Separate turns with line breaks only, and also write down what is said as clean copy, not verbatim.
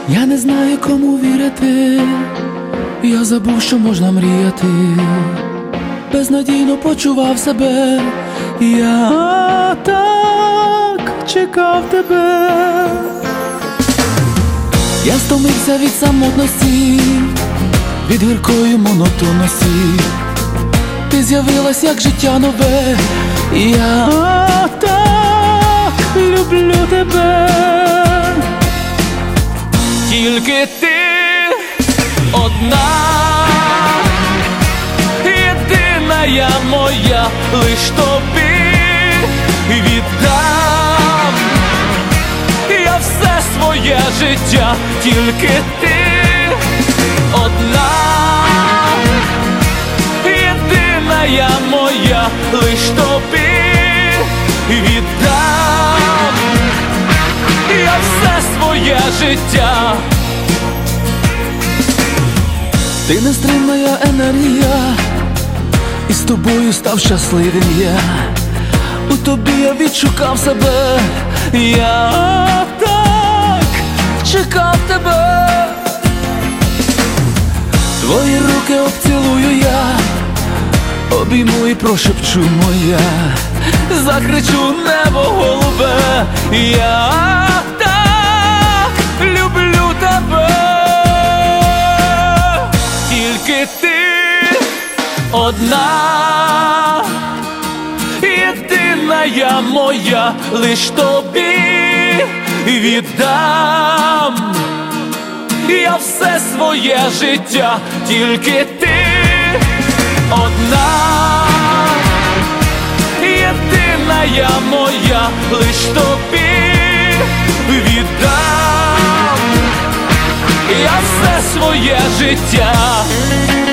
Я не знаю, кому вірити, я забув, що можна мріяти. Безнадійно почував себе, я так чекав тебе. Я стомився від самотності, від гіркої монотонності. Ти з'явилась як життя нове, я так люблю тебе. Тільки ти одна, єдина я моя, лиш тобі віддам я все своє життя. Тільки ти одна, єдина я моя, лиш тобі віддам я все своє життя. Ти нестримна енергія, і з тобою став щасливим я. У тобі я відшукав себе, я так чекав тебе. Твої руки обцілую я, обійму і прошепчу моя, закричу небо голубе, я так люблю тебе. Тільки ти одна, єдина я моя, лиш тобі віддам я все своє життя. Тільки ти одна, єдина я моя, лиш тобі віддам я все своє життя.